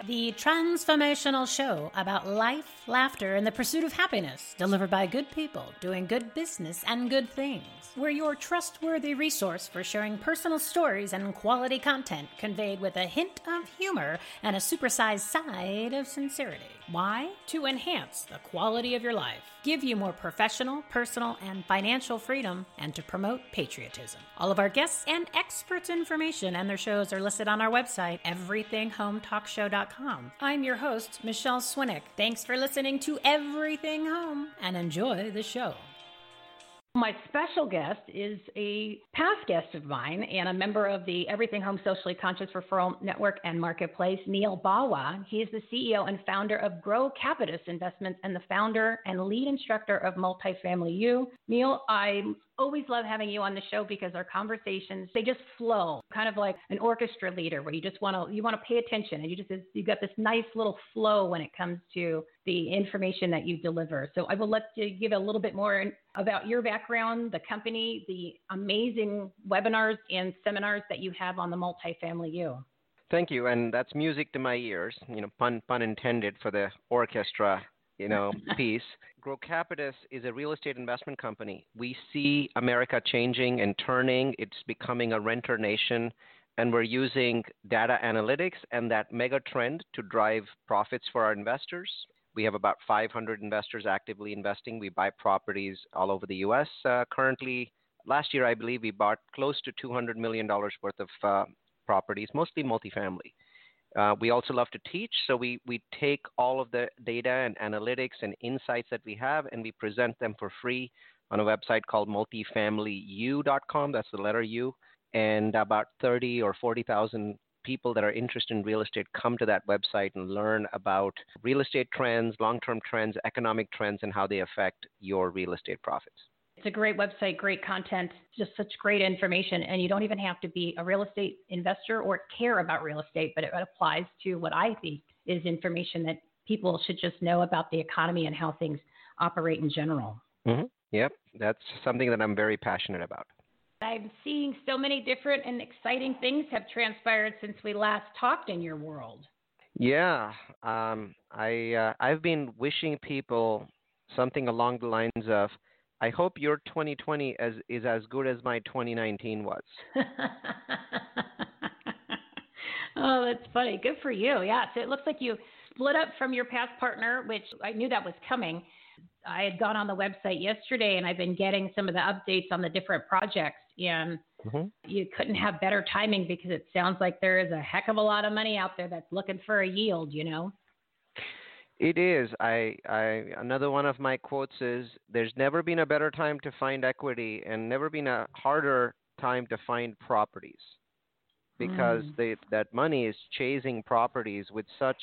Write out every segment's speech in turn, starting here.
The transformational show about life, laughter, and the pursuit of happiness, delivered by good people doing good business and good things. We're your trustworthy resource for sharing personal stories and quality content conveyed with a hint of humor and a supersized side of sincerity. Why? To enhance the quality of your life, give you more professional, personal, and financial freedom, and to promote patriotism. All of our guests and experts' information and their shows are listed on our website, everythinghometalkshow.com. I'm your host, Michelle Swinnick. Thanks for listening to Everything Home, and enjoy the show. My special guest is a past guest of mine and a member of the Everything Home Socially Conscious Referral Network and Marketplace, Neil Bawa. He is the CEO and founder of Grow Capitus Investments and the founder and lead instructor of Multifamily U. Neil, I always love having you on the show because our conversations, they just flow, kind of like an orchestra leader where you just want to pay attention, and you got this nice little flow when it comes to the information that you deliver. So I will let you give a little bit more about your background, the company, the amazing webinars and seminars that you have on the Multifamily U. Thank you, and that's music to my ears. Pun intended for the orchestra, piece. Grow Capitus is a real estate investment company. We see America changing and turning. It's becoming a renter nation, and we're using data analytics and that mega trend to drive profits for our investors. We have about 500 investors actively investing. We buy properties all over the U.S. Currently, last year, I believe we bought close to $200 million worth of properties, mostly multifamily. We also love to teach, so we take all of the data and analytics and insights that we have, and we present them for free on a website called multifamilyu.com. That's the letter U. And about 30 or 40,000 people that are interested in real estate come to that website and learn about real estate trends, long-term trends, economic trends, and how they affect your real estate profits. It's a great website, great content, just such great information. And you don't even have to be a real estate investor or care about real estate, but it applies to what I think is information that people should just know about the economy and how things operate in general. Mm-hmm. Yep, that's something that I'm very passionate about. I'm seeing so many different and exciting things have transpired since we last talked in your world. Yeah, I've been wishing people something along the lines of, I hope your 2020 is as good as my 2019 was. Oh, that's funny. Good for you. Yeah, so it looks like you split up from your past partner, which I knew that was coming. I had gone on the website yesterday, and I've been getting some of the updates on the different projects, and you couldn't have better timing because it sounds like there is a heck of a lot of money out there that's looking for a yield, It is. Another one of my quotes is, there's never been a better time to find equity and never been a harder time to find properties, because that money is chasing properties with such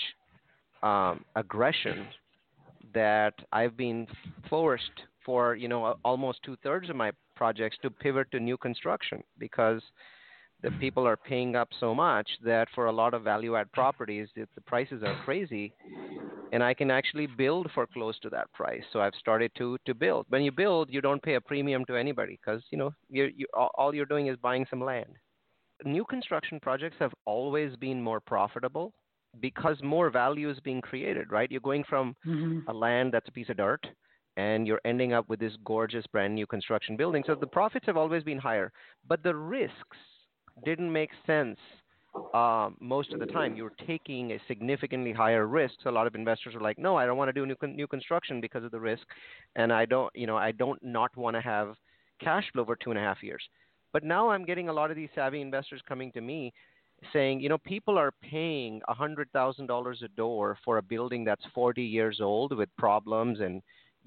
aggression that I've been forced for, almost 2/3 of my projects to pivot to new construction, because the people are paying up so much that for a lot of value-add properties, the prices are crazy, and I can actually build for close to that price. So I've started to build. When you build, you don't pay a premium to anybody because, all you're doing is buying some land. New construction projects have always been more profitable because more value is being created, right? You're going from a land that's a piece of dirt, and you're ending up with this gorgeous brand new construction building. So the profits have always been higher, but the risks didn't make sense most of the time. You're taking a significantly higher risk. So a lot of investors are like, no, I don't want to do new construction because of the risk, and I don't not want to have cash flow for 2.5 years. But now I'm getting a lot of these savvy investors coming to me saying, people are paying $100,000 a door for a building that's 40 years old with problems and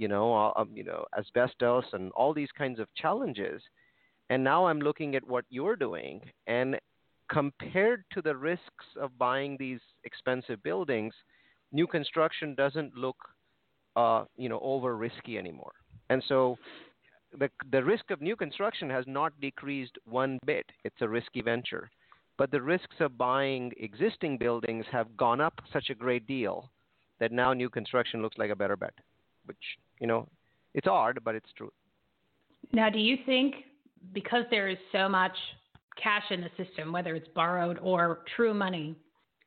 asbestos and all these kinds of challenges. And now I'm looking at what you're doing, and compared to the risks of buying these expensive buildings, new construction doesn't look, over risky anymore. And so the risk of new construction has not decreased one bit. It's a risky venture. But the risks of buying existing buildings have gone up such a great deal that now new construction looks like a better bet, which, it's odd, but it's true. Now, do you think because there is so much cash in the system, whether it's borrowed or true money,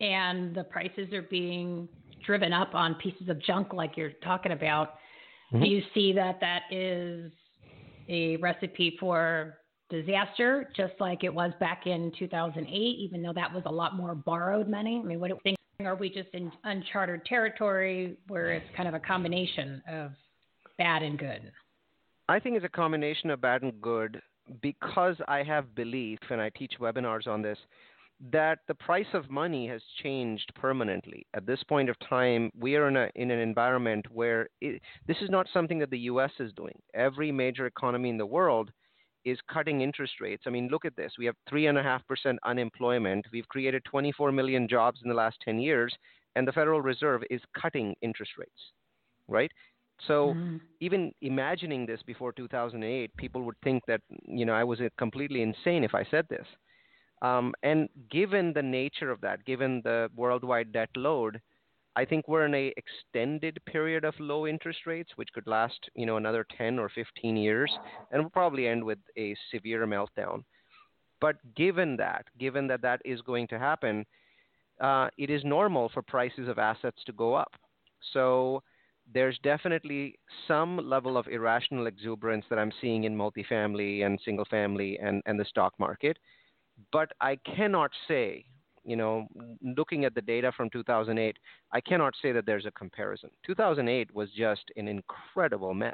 and the prices are being driven up on pieces of junk like you're talking about, do you see that is a recipe for disaster, just like it was back in 2008, even though that was a lot more borrowed money? I mean, what do you think? Are we just in uncharted territory where it's kind of a combination of bad and good? I think it's a combination of bad and good because I have belief, and I teach webinars on this, that the price of money has changed permanently. At this point of time, we are in an environment where this is not something that the U.S. is doing. Every major economy in the world is cutting interest rates. I mean, look at this. We have 3.5% unemployment. We've created 24 million jobs in the last 10 years, and the Federal Reserve is cutting interest rates, right? So even imagining this before 2008, people would think that, I was completely insane if I said this. And given the nature of that, given the worldwide debt load, I think we're in a extended period of low interest rates, which could last, another 10 or 15 years, and will probably end with a severe meltdown. But given that is going to happen, it is normal for prices of assets to go up. So there's definitely some level of irrational exuberance that I'm seeing in multifamily and single family and the stock market. But I cannot say, looking at the data from 2008, I cannot say that there's a comparison. 2008 was just an incredible mess,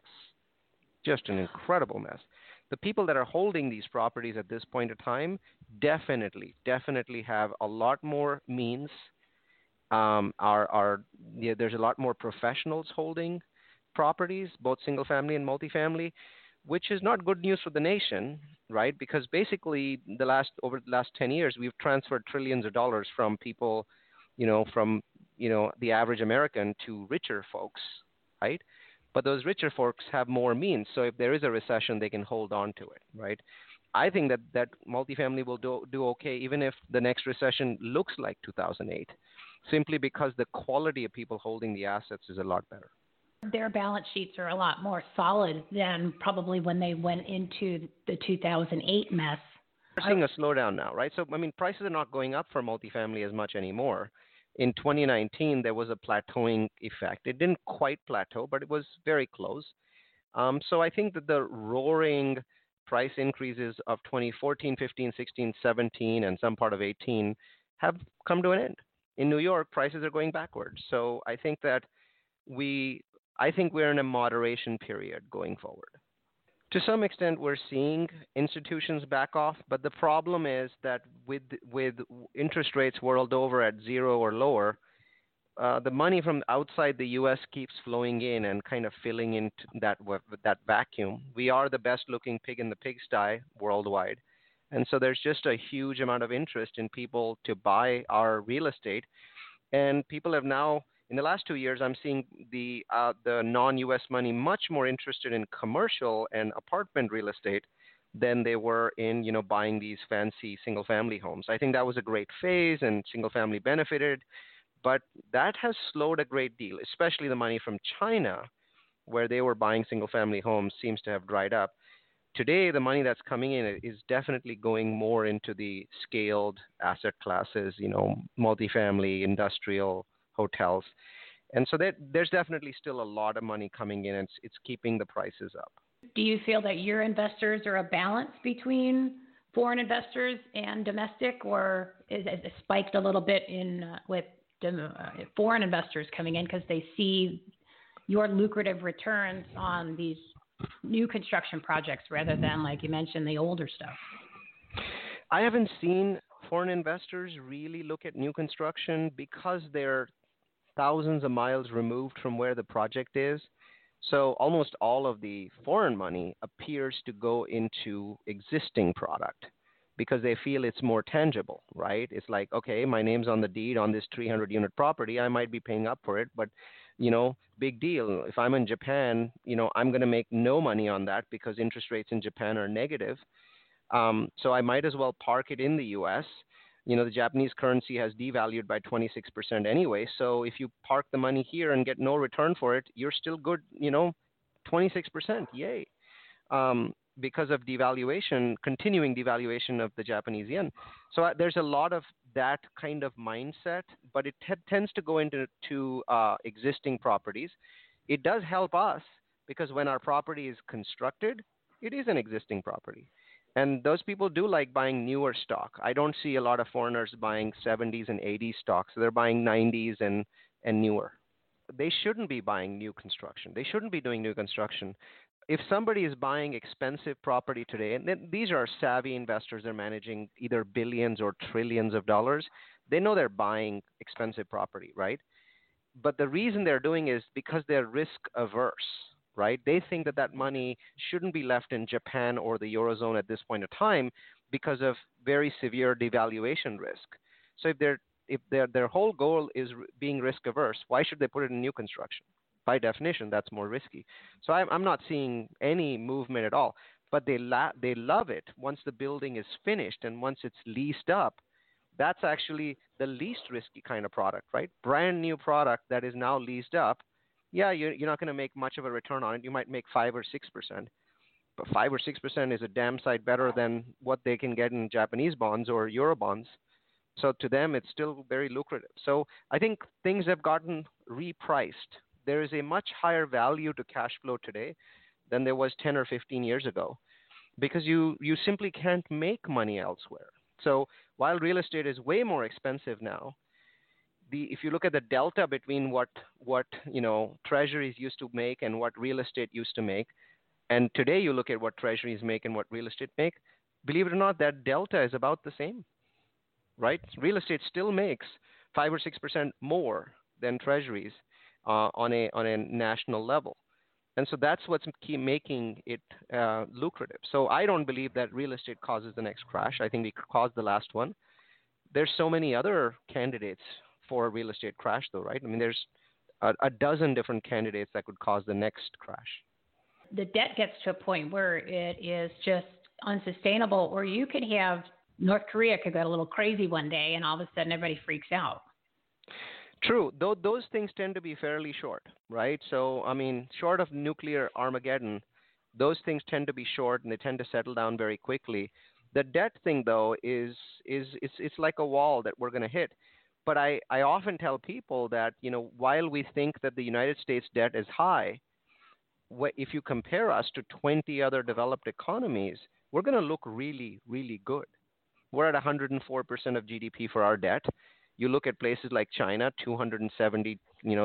The people that are holding these properties at this point of time definitely have a lot more means. There's a lot more professionals holding properties, both single family and multifamily, which is not good news for the nation, right? Because basically over the last 10 years, we've transferred trillions of dollars from people, the average American to richer folks, right? But those richer folks have more means. So if there is a recession, they can hold on to it, right? I think that multifamily will do okay, even if the next recession looks like 2008, simply because the quality of people holding the assets is a lot better. Their balance sheets are a lot more solid than probably when they went into the 2008 mess. We're seeing a slowdown now, right? So, prices are not going up for multifamily as much anymore. In 2019, there was a plateauing effect. It didn't quite plateau, but it was very close. So I think that the roaring price increases of 2014, 15, 16, 17, and some part of 18 have come to an end. In New York, prices are going backwards. So I think we're in a moderation period going forward. To some extent, we're seeing institutions back off, but the problem is that with interest rates world over at zero or lower, the money from outside the U.S. keeps flowing in and kind of filling into that vacuum. We are the best-looking pig in the pigsty worldwide, and so there's just a huge amount of interest in people to buy our real estate, and people have now. In the last 2 years, I'm seeing the non-U.S. money much more interested in commercial and apartment real estate than they were in, buying these fancy single-family homes. I think that was a great phase, and single-family benefited, but that has slowed a great deal, especially the money from China, where they were buying single-family homes, seems to have dried up. Today, the money that's coming in is definitely going more into the scaled asset classes, multifamily, industrial, hotels. And so there's definitely still a lot of money coming in, and it's keeping the prices up. Do you feel that your investors are a balance between foreign investors and domestic, or is it spiked a little bit with foreign investors coming in because they see your lucrative returns on these new construction projects rather than, like you mentioned, the older stuff? I haven't seen foreign investors really look at new construction because they're thousands of miles removed from where the project is. So almost all of the foreign money appears to go into existing product because they feel it's more tangible, right? It's like, okay, my name's on the deed on this 300-unit property. I might be paying up for it, but, big deal. If I'm in Japan, I'm going to make no money on that because interest rates in Japan are negative. So I might as well park it in the U.S. The Japanese currency has devalued by 26% anyway. So if you park the money here and get no return for it, you're still good, 26%. Yay. because of devaluation, continuing devaluation of the Japanese yen. So there's a lot of that kind of mindset, but it tends to go into existing properties. It does help us because when our property is constructed, it is an existing property. And those people do like buying newer stock. I don't see a lot of foreigners buying 70s and 80s stocks. So they're buying 90s and newer. They shouldn't be buying new construction. They shouldn't be doing new construction. If somebody is buying expensive property today, and these are savvy investors, they're managing either billions or trillions of dollars, they know they're buying expensive property, right? But the reason they're doing is because they're risk averse, right? They think that that money shouldn't be left in Japan or the Eurozone at this point of time because of very severe devaluation risk. So if their whole goal is being risk averse, why should they put it in new construction? By definition, that's more risky. So I'm not seeing any movement at all. But they love it once the building is finished and once it's leased up. That's actually the least risky kind of product, right? Brand new product that is now leased up. Yeah, you're not going to make much of a return on it. You might make 5 or 6%, but 5 or 6% is a damn sight better than what they can get in Japanese bonds or Euro bonds. So to them, it's still very lucrative. So I think things have gotten repriced. There is a much higher value to cash flow today than there was 10 or 15 years ago because you simply can't make money elsewhere. So while real estate is way more expensive now, if you look at the delta between what treasuries used to make and what real estate used to make, and today you look at what treasuries make and what real estate make, believe it or not, that delta is about the same, right? Real estate still makes 5 or 6% more than treasuries on a national level. And so that's what's making it lucrative. So I don't believe that real estate causes the next crash. I think we caused the last one. There's so many other candidates for a real estate crash, though, right? I mean, there's a dozen different candidates that could cause the next crash. The debt gets to a point where it is just unsustainable, or you could have North Korea could get a little crazy one day and all of a sudden everybody freaks out. True. Though those things tend to be fairly short, right? So, I mean, short of nuclear Armageddon, those things tend to be short and they tend to settle down very quickly. The debt thing, though, it's like a wall that we're going to hit. But I often tell people that, while we think that the United States debt is high, if you compare us to 20 other developed economies, we're going to look really, really good. We're at 104% of GDP for our debt. You look at places like China, 270%.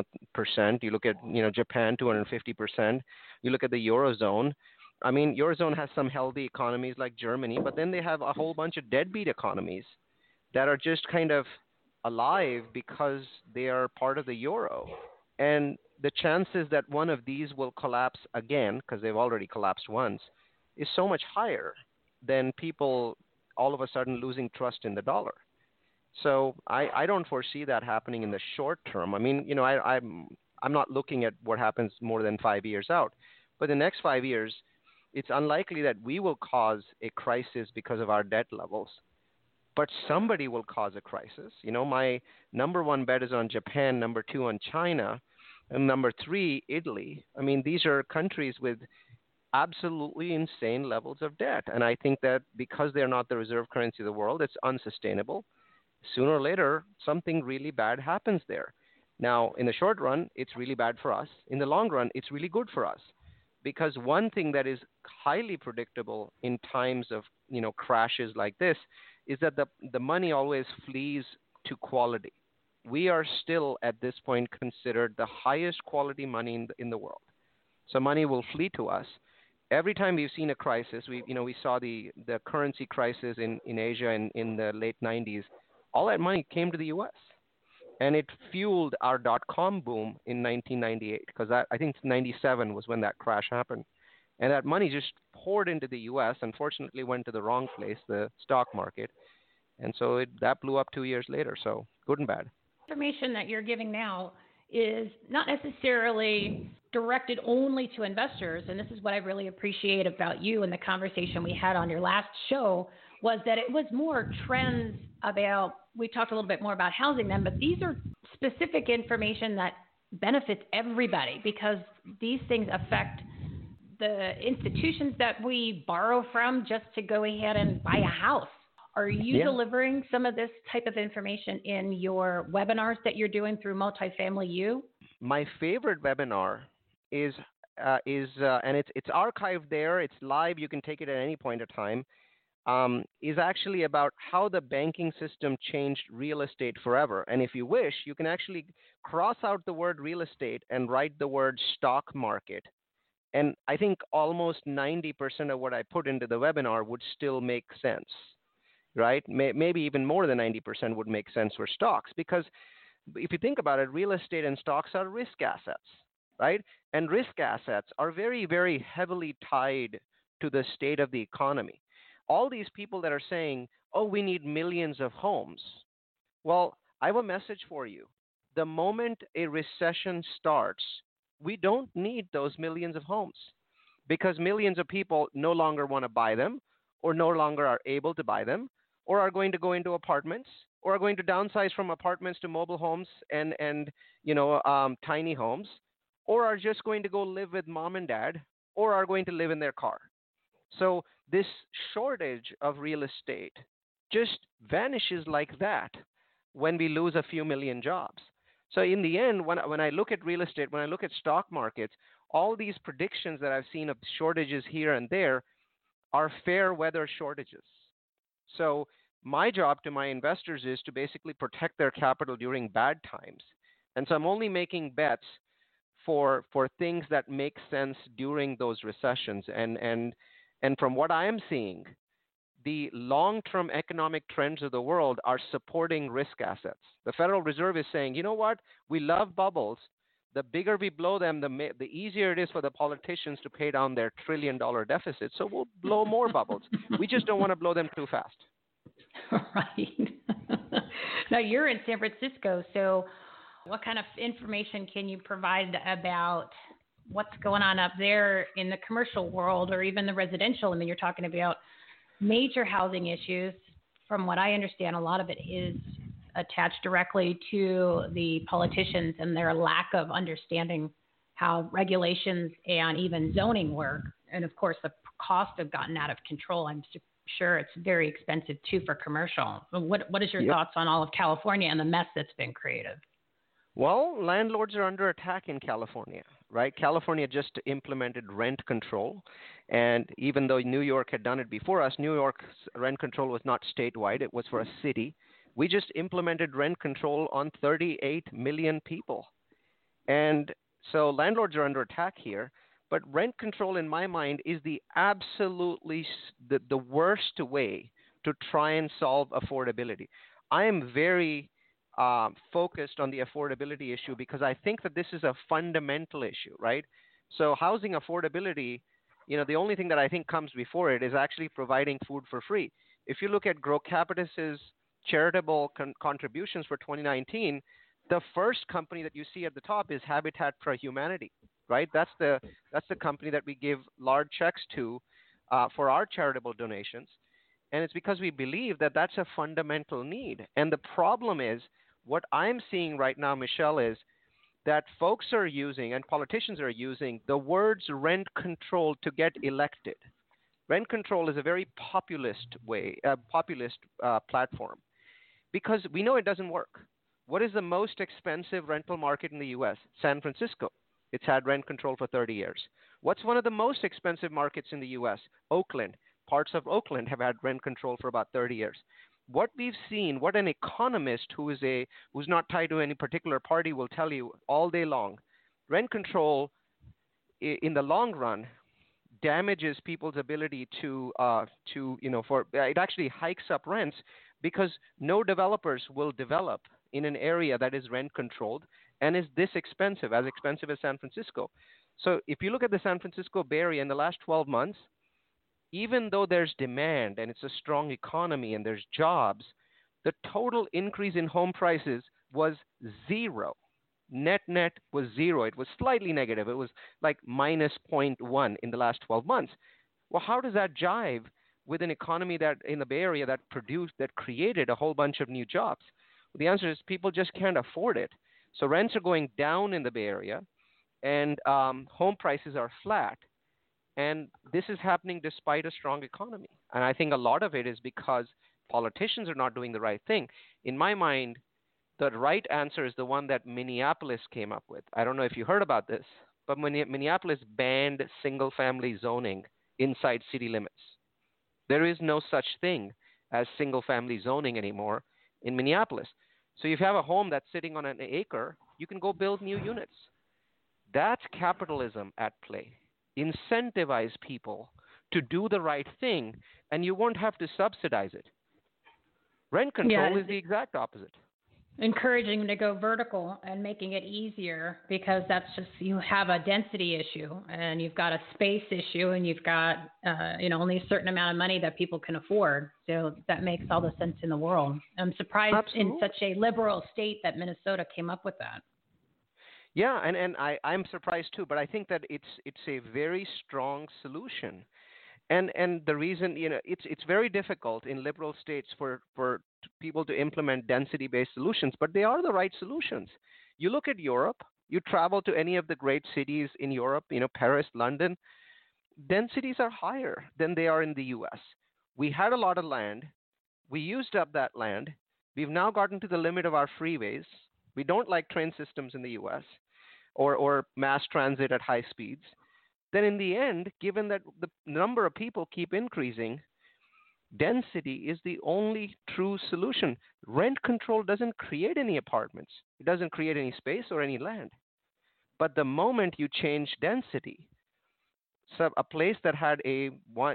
You look at, Japan, 250%. You look at the Eurozone. I mean, Eurozone has some healthy economies like Germany, but then they have a whole bunch of deadbeat economies that are just kind of alive because they are part of the Euro. And the chances that one of these will collapse again, because they've already collapsed once, is so much higher than people all of a sudden losing trust in the dollar. So I don't foresee that happening in the short term. I mean, I'm not looking at what happens more than 5 years out. But the next 5 years, it's unlikely that we will cause a crisis because of our debt levels. But somebody will cause a crisis. My number one bet is on Japan, number 2 on China, and number 3, Italy. I mean, these are countries with absolutely insane levels of debt. And I think that because they're not the reserve currency of the world, it's unsustainable. Sooner or later, something really bad happens there. Now, in the short run, it's really bad for us. In the long run, it's really good for us. Because one thing that is highly predictable in times of, crashes like this is that the money always flees to quality. We are still, at this point, considered the highest quality money in the world. So money will flee to us. Every time we've seen a crisis, we saw the currency crisis in Asia in the late 90s. All that money came to the U.S. And it fueled our dot-com boom in 1998, because I think 97 was when that crash happened. And that money just poured into the U.S., unfortunately went to the wrong place, the stock market. And so that blew up 2 years later, so good and bad. Information that you're giving now is not necessarily directed only to investors, and this is what I really appreciate about you and the conversation we had on your last show, was that it was more trends about, we talked a little bit more about housing then, but these are specific information that benefits everybody because these things affect the institutions that we borrow from just to go ahead and buy a house. Are you delivering some of this type of information in your webinars that you're doing through Multifamily U? My favorite webinar is and it's archived there. It's live. You can take it at any point in time. Is actually about how the banking system changed real estate forever. And if you wish, you can actually cross out the word real estate and write the word stock market. And I think almost 90% of what I put into the webinar would still make sense, right? Maybe even more than 90% would make sense for stocks, because if you think about it, real estate and stocks are risk assets, right? And risk assets are very, very heavily tied to the state of the economy. All these people that are saying, oh, we need millions of homes. Well, I have a message for you. The moment a recession starts, we don't need those millions of homes, because millions of people no longer want to buy them, or no longer are able to buy them, or are going to go into apartments, or are going to downsize from apartments to mobile homes and tiny homes, or are just going to go live with mom and dad, or are going to live in their car. So this shortage of real estate just vanishes like that when we lose a few million jobs. So in the end, when I look at real estate, when I look at stock markets, all these predictions that I've seen of shortages here and there are fair weather shortages. So my job to my investors is to basically protect their capital during bad times. And so I'm only making bets for things that make sense during those recessions. And from what I am seeing, the long-term economic trends of the world are supporting risk assets. The Federal Reserve is saying, you know what? We love bubbles. The bigger we blow them, the easier it is for the politicians to pay down their trillion-dollar deficit. So we'll blow more bubbles. We just don't want to blow them too fast. Right. Now, you're in San Francisco, so what kind of information can you provide about what's going on up there in the commercial world or even the residential? I mean, you're talking about major housing issues. From what I understand, a lot of it is attached directly to the politicians and their lack of understanding how regulations and even zoning work. And of course, the costs have gotten out of control. I'm sure it's very expensive too for commercial. What is your thoughts on all of California and the mess that's been created? Well, landlords are under attack in California, right? California just implemented rent control. And even though New York had done it before us, New York's rent control was not statewide. It was for a city. We just implemented rent control on 38 million people. And so landlords are under attack here. But rent control, in my mind, is the absolutely the worst way to try and solve affordability. I am very focused on the affordability issue because I think that this is a fundamental issue, right? So housing affordability, the only thing that I think comes before it is actually providing food for free. If you look at Grow Capitus's charitable contributions for 2019, the first company that you see at the top is Habitat for Humanity, right? That's the company that we give large checks to for our charitable donations. And it's because we believe that that's a fundamental need. And the problem is, what I'm seeing right now, Michelle, is that folks are using and politicians are using the words rent control to get elected. Rent control is a very populist platform because we know it doesn't work. What is the most expensive rental market in the U.S.? San Francisco. It's had rent control for 30 years. What's one of the most expensive markets in the U.S.? Oakland. Parts of Oakland have had rent control for about 30 years. What we've seen, what an economist who's not tied to any particular party will tell you all day long, rent control in the long run damages people's ability it actually hikes up rents because no developers will develop in an area that is rent controlled and is this expensive, as expensive as San Francisco. So if you look at the San Francisco Bay Area in the last 12 months, even though there's demand and it's a strong economy and there's jobs, the total increase in home prices was zero. Net was zero. It was slightly negative. It was like minus 0.1 in the last 12 months. Well, how does that jive with an economy that in the Bay Area that created a whole bunch of new jobs? Well, the answer is people just can't afford it. So rents are going down in the Bay Area and home prices are flat. And this is happening despite a strong economy. And I think a lot of it is because politicians are not doing the right thing. In my mind, the right answer is the one that Minneapolis came up with. I don't know if you heard about this, but Minneapolis banned single family zoning inside city limits. There is no such thing as single family zoning anymore in Minneapolis. So if you have a home that's sitting on an acre, you can go build new units. That's capitalism at play. Incentivize people to do the right thing, and you won't have to subsidize it. Rent control is the exact opposite. Encouraging them to go vertical and making it easier, because that's just, you have a density issue and you've got a space issue and you've got only a certain amount of money that people can afford. So that makes all the sense in the world. I'm surprised in such a liberal state that Minnesota came up with that. Yeah, and I'm surprised too, but I think that it's a very strong solution. And the reason, it's very difficult in liberal states for people to implement density-based solutions, but they are the right solutions. You look at Europe, you travel to any of the great cities in Europe, Paris, London, densities are higher than they are in the U.S. We had a lot of land. We used up that land. We've now gotten to the limit of our freeways. We don't like train systems in the U.S. or mass transit at high speeds. Then in the end, given that the number of people keep increasing, density is the only true solution. Rent control doesn't create any apartments. It doesn't create any space or any land. But the moment you change density, so a place that had a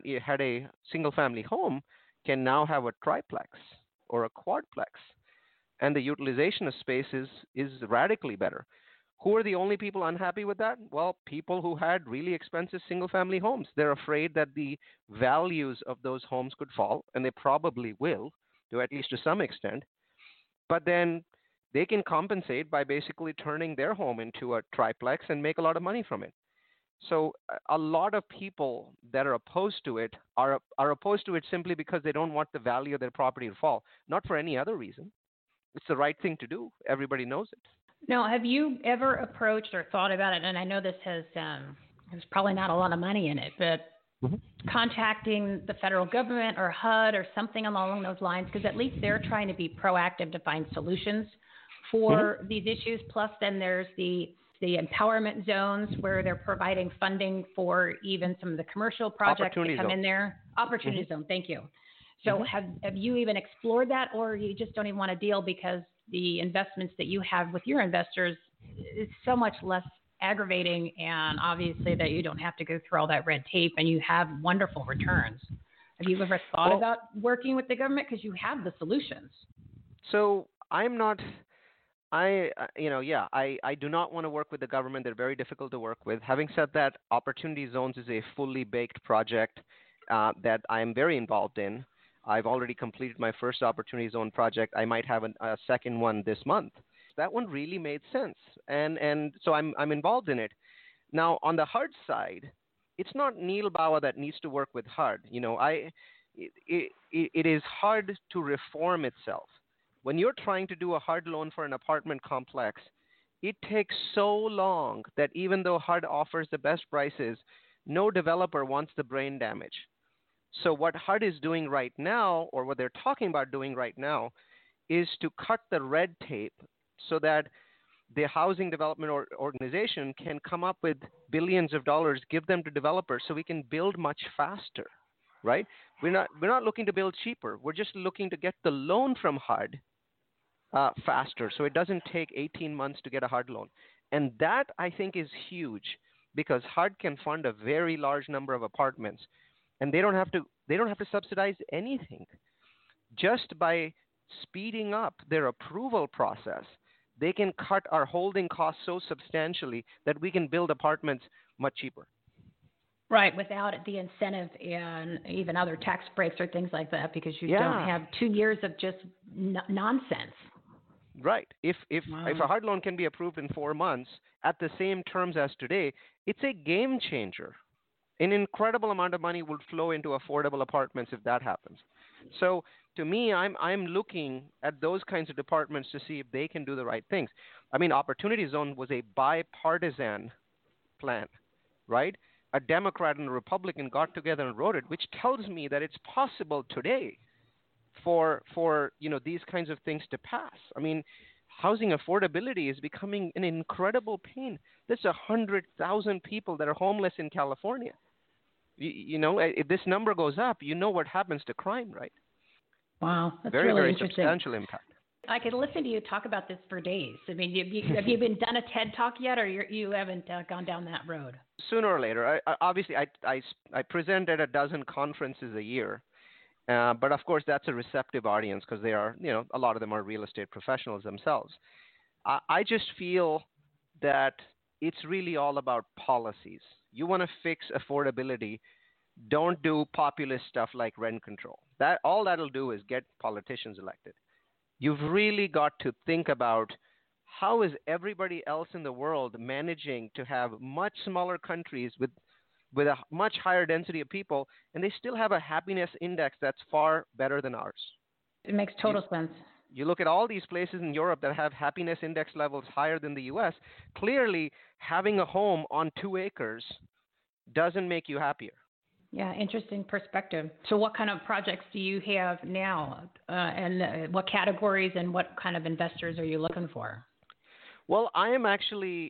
single family home can now have a triplex or a quadplex, and the utilization of space is radically better. Who are the only people unhappy with that? Well, people who had really expensive single-family homes. They're afraid that the values of those homes could fall, and they probably will, at least to some extent. But then they can compensate by basically turning their home into a triplex and make a lot of money from it. So a lot of people that are opposed to it are opposed to it simply because they don't want the value of their property to fall, not for any other reason. It's the right thing to do. Everybody knows it. Now, have you ever approached or thought about it? And I know this has there's probably not a lot of money in it, but contacting the federal government or HUD or something along those lines, because at least they're trying to be proactive to find solutions for these issues. Plus, then there's the empowerment zones where they're providing funding for even some of the commercial projects that come in there. Opportunity zone, thank you. So have you even explored that, or you just don't even want to deal because the investments that you have with your investors is so much less aggravating, and obviously that you don't have to go through all that red tape and you have wonderful returns? Have you ever thought about working with the government, because you have the solutions? So I'm not, I do not want to work with the government. They're very difficult to work with. Having said that, Opportunity Zones is a fully baked project that I am very involved in. I've already completed my first Opportunity Zone project. I might have a second one this month. That one really made sense, and so I'm involved in it. Now, on the HUD side, it's not Neil Bawa that needs to work with HUD. It is HUD to reform itself. When you're trying to do a HUD loan for an apartment complex, it takes so long that even though HUD offers the best prices, no developer wants the brain damage. So what HUD is doing right now, or what they're talking about doing right now, is to cut the red tape so that the housing development organization can come up with billions of dollars, give them to developers so we can build much faster, right? We're not looking to build cheaper. We're just looking to get the loan from HUD faster, so it doesn't take 18 months to get a HUD loan. And that, I think, is huge, because HUD can fund a very large number of apartments, and they don't have to subsidize anything. Just by speeding up their approval process, they can cut our holding costs so substantially that we can build apartments much cheaper. Right, without the incentive and even other tax breaks or things like that, because you don't have 2 years of just nonsense. Right. If a HUD loan can be approved in 4 months at the same terms as today, it's a game changer. An incredible amount of money will flow into affordable apartments if that happens. So to me, I'm looking at those kinds of departments to see if they can do the right things. I mean, Opportunity Zone was a bipartisan plan, right? a Democrat and a Republican got together and wrote it, which tells me that it's possible today for these kinds of things to pass. I mean, housing affordability is becoming an incredible pain. There's 100,000 people that are homeless in California. If this number goes up, what happens to crime, right? Wow, that's very, really very interesting. Substantial impact. I could listen to you talk about this for days. I mean, have you been done a TED Talk yet, or you haven't gone down that road? Sooner or later. I present at a dozen conferences a year. But of course, that's a receptive audience because they are, a lot of them are real estate professionals themselves. I just feel that it's really all about policies. You want to fix affordability, don't do populist stuff like rent control. All that'll do is get politicians elected. You've really got to think about how is everybody else in the world managing to have much smaller countries with a much higher density of people, and they still have a happiness index that's far better than ours. It makes total sense. You look at all these places in Europe that have happiness index levels higher than the U.S., clearly having a home on 2 acres doesn't make you happier. Yeah, interesting perspective. So what kind of projects do you have now, and what categories and what kind of investors are you looking for? Well, I am actually,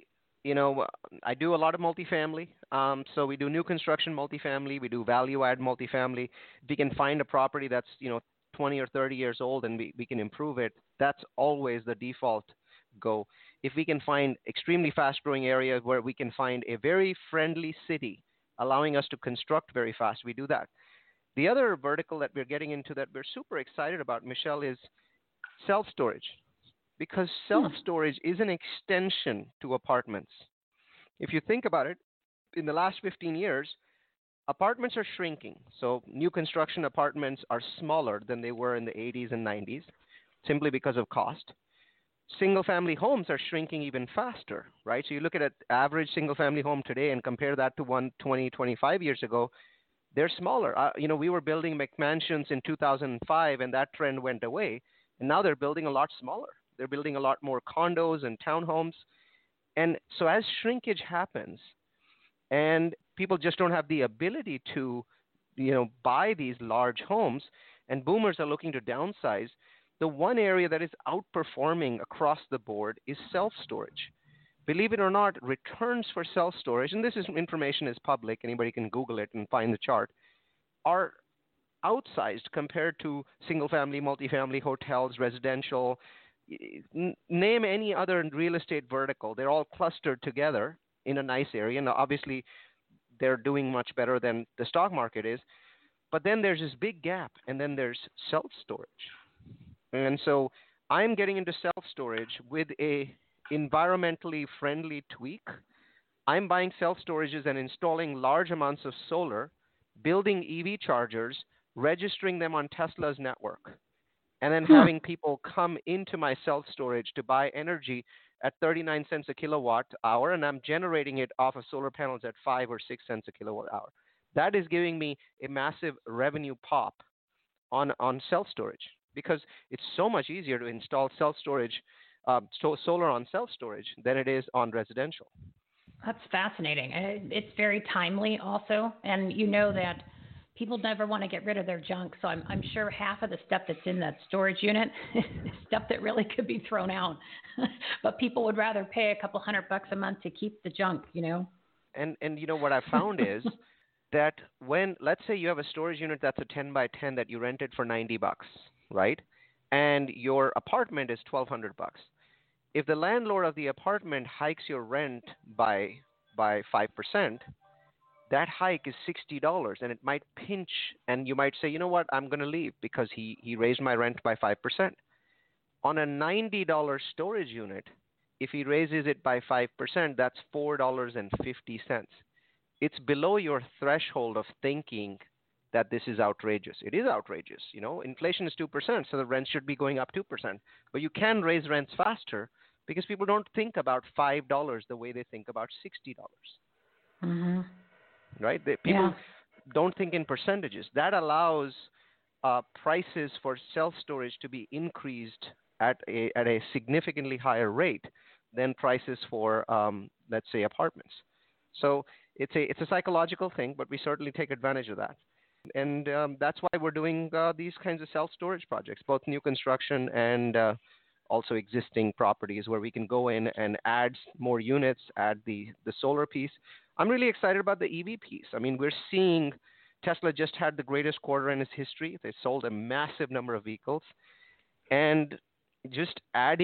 I do a lot of multifamily. So we do new construction multifamily. We do value add multifamily. If we can find a property that's, 20 or 30 years old and we can improve it, that's always the default go. If we can find extremely fast growing areas where we can find a very friendly city allowing us to construct very fast, we do that. The other vertical that we're getting into that we're super excited about, Michelle, is self-storage. Because self-storage is an extension to apartments. If you think about it, in the last 15 years, apartments are shrinking. So new construction apartments are smaller than they were in the 80s and 90s, simply because of cost. Single-family homes are shrinking even faster, right? So you look at an average single-family home today and compare that to one 20, 25 years ago, they're smaller. We were building McMansions in 2005, and that trend went away. And now they're building a lot smaller. They're building a lot more condos and townhomes. And so as shrinkage happens and people just don't have the ability to, buy these large homes, and boomers are looking to downsize, the one area that is outperforming across the board is self-storage. Believe it or not, returns for self-storage, and information is public, anybody can Google it and find the chart, are outsized compared to single-family, multifamily, hotels, residential. Name any other real estate vertical. They're all clustered together in a nice area. And obviously, they're doing much better than the stock market is. But then there's this big gap, and then there's self-storage. And so I'm getting into self-storage with a environmentally friendly tweak. I'm buying self-storages and installing large amounts of solar, building EV chargers, registering them on Tesla's network, and then having people come into my self-storage to buy energy at 39 cents a kilowatt hour, and I'm generating it off of solar panels at 5 or 6 cents a kilowatt hour. That is giving me a massive revenue pop on self-storage because it's so much easier to install self-storage, solar on self-storage than it is on residential. That's fascinating. It's very timely also, and that people never want to get rid of their junk, so I'm sure half of the stuff that's in that storage unit is stuff that really could be thrown out. But people would rather pay a couple $100 a month to keep the junk, And what I found is that when, let's say you have a storage unit that's a 10 by 10 that you rented for $90, right? And your apartment is $1,200. If the landlord of the apartment hikes your rent by 5%, that hike is $60, and it might pinch, and you might say, you know what, I'm going to leave because he raised my rent by 5%. On a $90 storage unit, if he raises it by 5%, that's $4.50. It's below your threshold of thinking that this is outrageous. It is outrageous. Inflation is 2%, so the rent should be going up 2%. But you can raise rents faster because people don't think about $5 the way they think about $60. Mm-hmm. Right? People don't think in percentages. That allows prices for self-storage to be increased at a significantly higher rate than prices for, let's say, apartments. So it's a psychological thing, but we certainly take advantage of that. And that's why we're doing these kinds of self-storage projects, both new construction and also existing properties where we can go in and add more units, add the solar piece. I'm really excited about the EV piece. I mean, we're seeing Tesla just had the greatest quarter in its history. They sold a massive number of vehicles. And just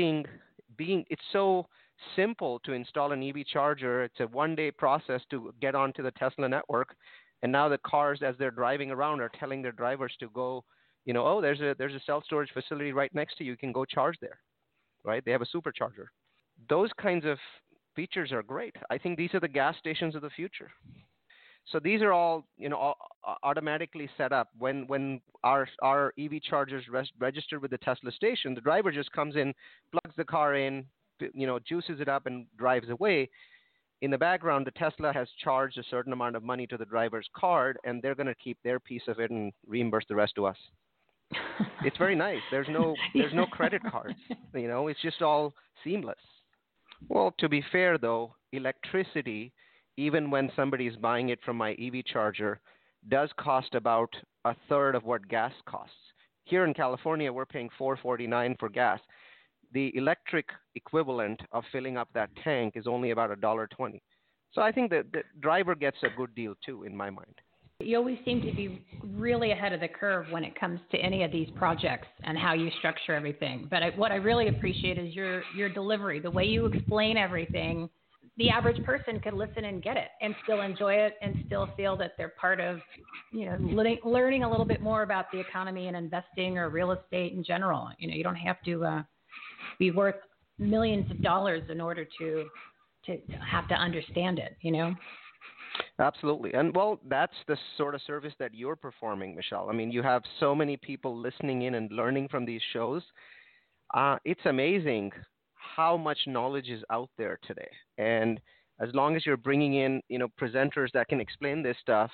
it's so simple to install an EV charger. It's a one-day process to get onto the Tesla network. And now the cars, as they're driving around, are telling their drivers to go, oh, there's a self-storage facility right next to you. You can go charge there, right? They have a supercharger. Those kinds of features are great. I think these are the gas stations of the future. So these are all, automatically set up. When our EV chargers registered with the Tesla station, the driver just comes in, plugs the car in, juices it up and drives away. In the background, the Tesla has charged a certain amount of money to the driver's card, and they're going to keep their piece of it and reimburse the rest to us. It's very nice. There's no credit cards. It's just all seamless. Well, to be fair, though, electricity, even when somebody is buying it from my EV charger, does cost about a third of what gas costs. Here in California, we're paying $4.49 for gas. The electric equivalent of filling up that tank is only about $1.20. So I think that the driver gets a good deal too, in my mind. You always seem to be really ahead of the curve when it comes to any of these projects and how you structure everything. But what I really appreciate is your delivery, the way you explain everything. The average person could listen and get it and still enjoy it and still feel that they're part of, learning a little bit more about the economy and investing or real estate in general. You don't have to be worth millions of dollars in order to have to understand it, Absolutely. And well, that's the sort of service that you're performing, Michelle. I mean, you have so many people listening in and learning from these shows. It's amazing how much knowledge is out there today. And as long as you're bringing in, presenters that can explain this stuff,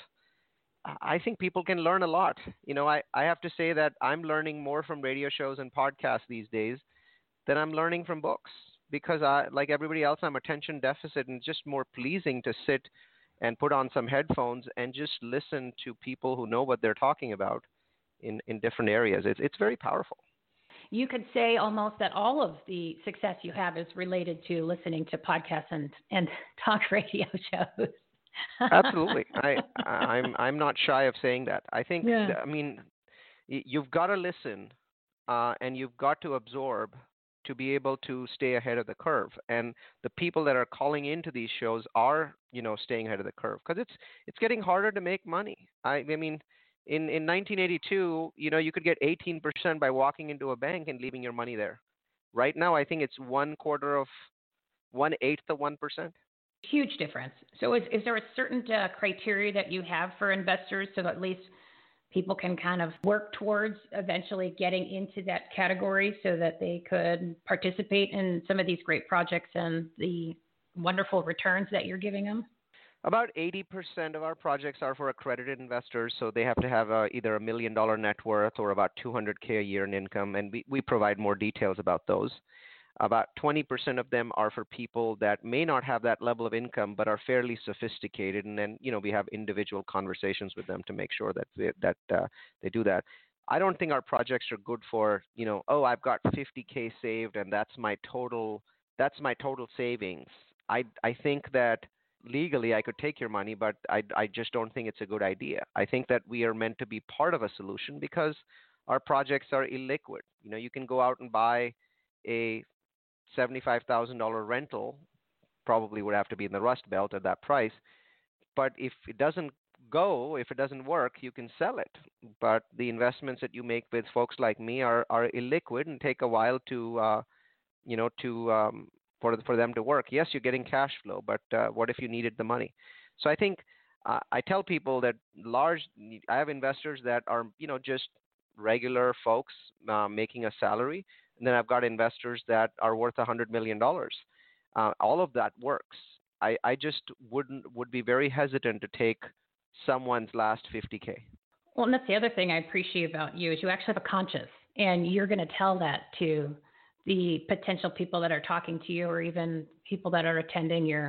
I think people can learn a lot. I have to say that I'm learning more from radio shows and podcasts these days than I'm learning from books, because like everybody else, I'm attention deficit, and it's just more pleasing to sit and put on some headphones and just listen to people who know what they're talking about in different areas. It's very powerful. You could say almost that all of the success you have is related to listening to podcasts and talk radio shows. Absolutely. I'm not shy of saying that. I think, I mean, you've got to listen and you've got to absorb to be able to stay ahead of the curve. And the people that are calling into these shows are, staying ahead of the curve, because it's getting harder to make money. I mean, in 1982, you could get 18% by walking into a bank and leaving your money there. Right now, I think it's 1/8 of 1%. Huge difference. So is there a certain criteria that you have for investors so that at least people can kind of work towards eventually getting into that category so that they could participate in some of these great projects and the wonderful returns that you're giving them? About 80% of our projects are for accredited investors, so they have to have either $1 million net worth or about $200K a year in income, and we provide more details about those. About 20% of them are for people that may not have that level of income but are fairly sophisticated, and then we have individual conversations with them to make sure that they do that. I don't think our projects are good for I've got 50K saved and that's my total savings. I think that legally I could take your money, but I just don't think it's a good idea. I think that we are meant to be part of a solution because our projects are illiquid. You can go out and buy a $75,000 rental, probably would have to be in the Rust Belt at that price. But if it doesn't work, you can sell it. But the investments that you make with folks like me are illiquid and take a while to for them to work. Yes, you're getting cash flow, but what if you needed the money? So I think I tell people that I have investors that are just regular folks making a salary. And then I've got investors that are worth $100 million. All of that works. I just would be very hesitant to take someone's last 50K. Well, and that's the other thing I appreciate about you is you actually have a conscience, and you're going to tell that to the potential people that are talking to you or even people that are attending your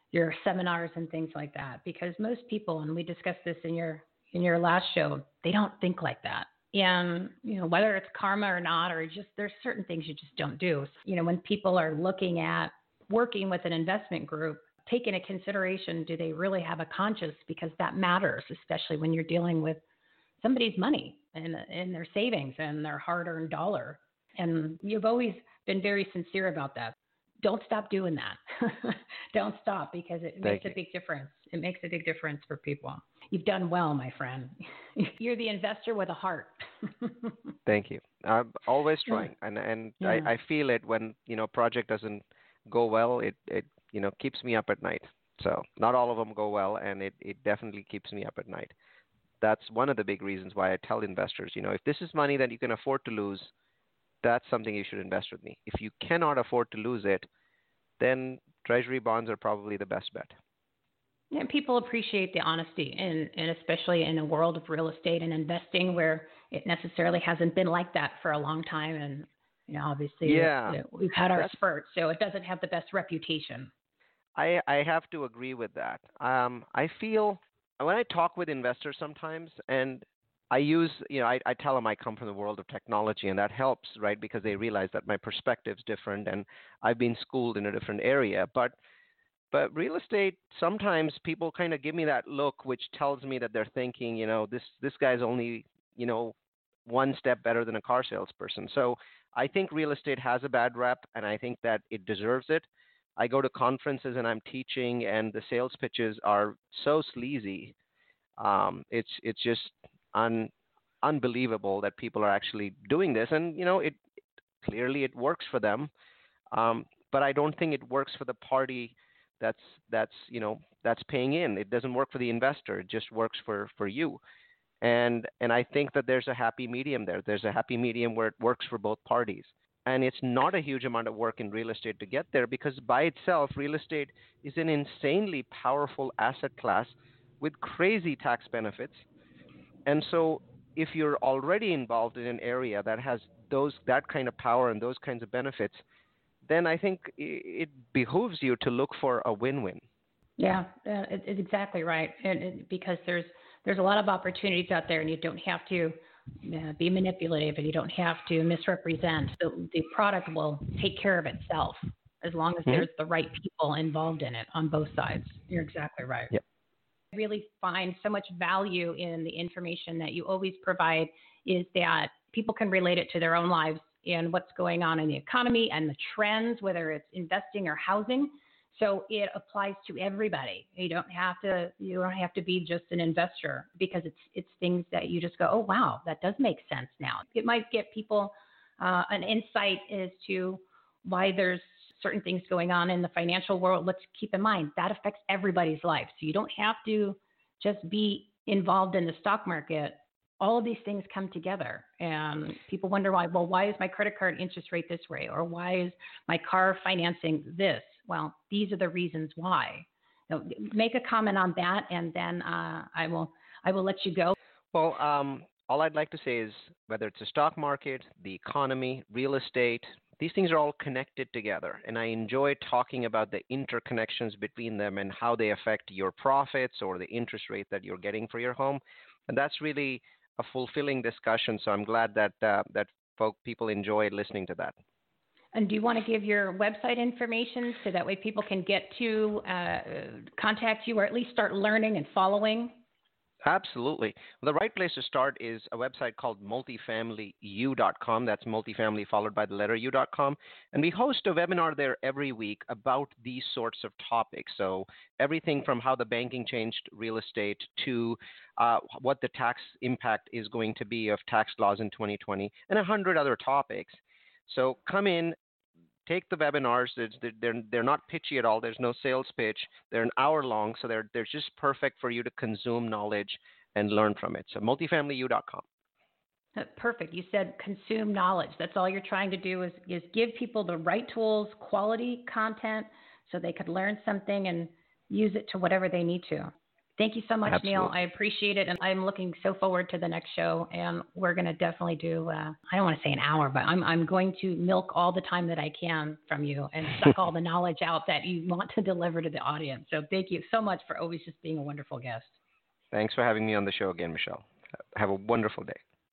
your seminars and things like that, because most people, and we discussed this in your last show, they don't think like that. And, whether it's karma or not, or just there's certain things you just don't do. When people are looking at working with an investment group, take into consideration, do they really have a conscience? Because that matters, especially when you're dealing with somebody's money and their savings and their hard-earned dollar. And you've always been very sincere about that. Don't stop doing that. Don't stop, because it makes a big difference. It makes a big difference for people. You've done well, my friend. You're the investor with a heart. Thank you. I'm always trying, and yeah. I feel it when project doesn't go well. It keeps me up at night. So not all of them go well, and it definitely keeps me up at night. That's one of the big reasons why I tell investors, if this is money that you can afford to lose, that's something you should invest with me. If you cannot afford to lose it, then treasury bonds are probably the best bet. Yeah, people appreciate the honesty, and especially in a world of real estate and investing where it necessarily hasn't been like that for a long time. And, obviously we've had our spurts, so it doesn't have the best reputation. I have to agree with that. I feel when I talk with investors sometimes, and I use, I tell them I come from the world of technology, and that helps, right? Because they realize that my perspective's different, and I've been schooled in a different area. But real estate, sometimes people kind of give me that look, which tells me that they're thinking, this guy's only, one step better than a car salesperson. So I think real estate has a bad rep, and I think that it deserves it. I go to conferences and I'm teaching, and the sales pitches are so sleazy. It's just unbelievable that people are actually doing this, and it clearly it works for them, but I don't think it works for the party that's paying in. It doesn't work for the investor. It just works for you, and I think that there's a happy medium there. There's a happy medium where it works for both parties, and it's not a huge amount of work in real estate to get there, because by itself, real estate is an insanely powerful asset class with crazy tax benefits. And so if you're already involved in an area that has that kind of power and those kinds of benefits, then I think it behooves you to look for a win-win. Yeah, it's exactly right. And because there's a lot of opportunities out there, and you don't have to be manipulative, and you don't have to misrepresent. The product will take care of itself as long as there's the right people involved in it on both sides. You're exactly right. Yep. Really find so much value in the information that you always provide, is that people can relate it to their own lives and what's going on in the economy and the trends, whether it's investing or housing. So it applies to everybody. You don't have to be just an investor, because it's things that you just go, oh wow, that does make sense now. It might get people an insight as to why there's certain things going on in the financial world. Let's keep in mind that affects everybody's life. So you don't have to just be involved in the stock market. All of these things come together, and people wonder why is my credit card interest rate this way? Or why is my car financing this? Well, these are the reasons why. Now, make a comment on that, and then I will let you go. Well, all I'd like to say is, whether it's the stock market, the economy, real estate, these things are all connected together, and I enjoy talking about the interconnections between them and how they affect your profits or the interest rate that you're getting for your home. And that's really a fulfilling discussion, so I'm glad that people enjoy listening to that. And do you want to give your website information so that way people can get to contact you, or at least start learning and following? Absolutely. Well, the right place to start is a website called multifamilyu.com. That's multifamily followed by the letter u.com. And we host a webinar there every week about these sorts of topics. So everything from how the banking changed real estate to what the tax impact is going to be of tax laws in 2020, and 100 other topics. So come in, take the webinars. They're not pitchy at all. There's no sales pitch. They're an hour long, so they're just perfect for you to consume knowledge and learn from it. So multifamilyu.com. Perfect. You said consume knowledge. That's all you're trying to do is give people the right tools, quality content, so they could learn something and use it to whatever they need to. Thank you so much, Absolutely. Neil. I appreciate it. And I'm looking so forward to the next show. And we're going to definitely do, I don't want to say an hour, but I'm going to milk all the time that I can from you and suck all the knowledge out that you want to deliver to the audience. So thank you so much for always just being a wonderful guest. Thanks for having me on the show again, Michelle. Have a wonderful day.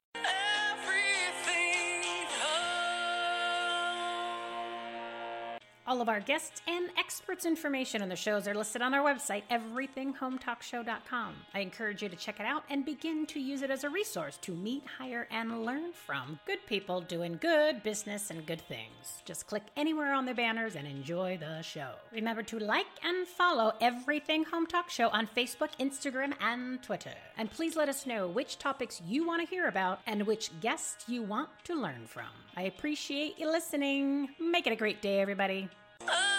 All of our guests and experts' information on the shows are listed on our website, everythinghometalkshow.com. I encourage you to check it out and begin to use it as a resource to meet, hire, and learn from good people doing good business and good things. Just click anywhere on the banners and enjoy the show. Remember to like and follow Everything Home Talk Show on Facebook, Instagram, and Twitter. And please let us know which topics you want to hear about and which guests you want to learn from. I appreciate you listening. Make it a great day, everybody.